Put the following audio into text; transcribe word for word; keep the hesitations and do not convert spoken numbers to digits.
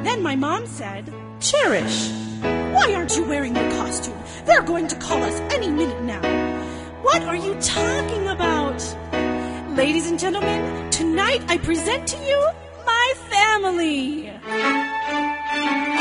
Then my mom said, Cherish, why aren't you wearing your costume? They're going to call us any minute now. What are you talking about? Ladies and gentlemen, tonight I present to you my family.